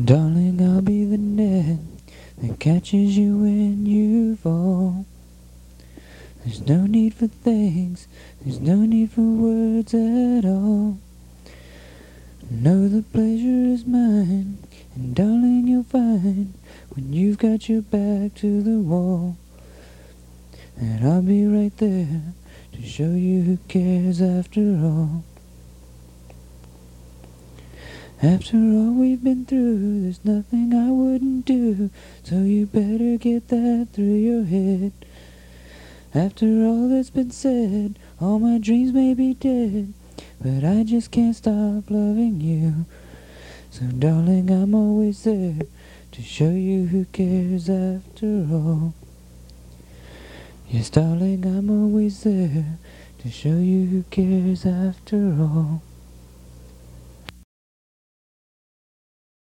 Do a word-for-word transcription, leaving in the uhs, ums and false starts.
Darling, I'll be the net that catches you when you fall. There's no need for thanks, there's no need for words at all. Know the pleasure is mine, and darling, you'll find when you've got your back to the wall that I'll be right there to show you who cares after all. After all we've been through, there's nothing I wouldn't do, so you better get that through your head. After all that's been said, all my dreams may be dead, but I just can't stop loving you. So darling, I'm always there to show you who cares after all. Yes, darling, I'm always there to show you who cares after all.